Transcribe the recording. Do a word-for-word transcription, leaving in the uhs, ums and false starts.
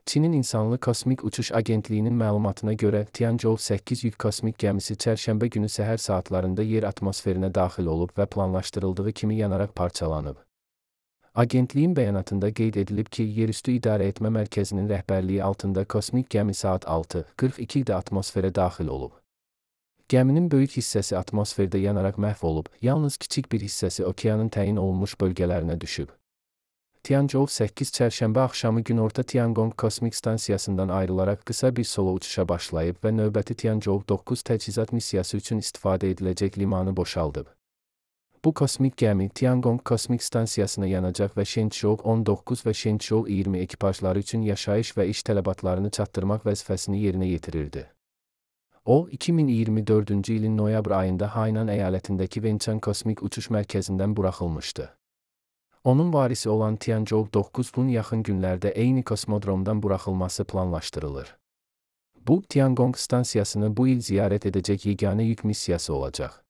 Çinin İnsanlı Kosmik Uçuş Agentliyinin məlumatına görə Tianzhou səkkiz yük kosmik gəmisi çərşənbə günü səhər saatlarında yer atmosferinə daxil olub və planlaşdırıldığı kimi yanaraq parçalanıb. Agentliyin bəyanatında qeyd edilib ki, Yerüstü İdarəetmə Mərkəzinin rəhbərliyi altında kosmik gəmi saat altı qırx ikidə atmosferə daxil olub. Gəminin böyük hissəsi atmosferdə yanaraq məhv olub, yalnız kiçik bir hissəsi okeanın təyin olunmuş bölgələrinə düşüb. Tianzhou səkkiz çərşənbə axşamı günorta Tiangong kosmik stansiyasından ayrılaraq qısa bir solo uçuşa başlayıb və növbəti Tianzhou doqquz təchizat missiyası üçün istifadə ediləcək limanı boşaldıb. Bu kosmik gəmi Tiangong kosmik stansiyasına yanacaq və Shenzhou on doqquz və Shenzhou iyirmi ekipajları üçün yaşayış və iş tələbatlarını çatdırmaq vəzifəsini yerinə yetirirdi. O, iki min iyirmi dördüncü ilin noyabr ayında Hainan əyalətindəki Wenchang kosmik uçuş mərkəzindən buraxılmışdı. Onun varisi olan Tianzhou doqquzun yaxın günlərdə eyni kosmodromdan buraxılması planlaşdırılır. Bu, Tiangong stansiyasını bu il ziyarət edəcək yeganə yük missiyası olacaq.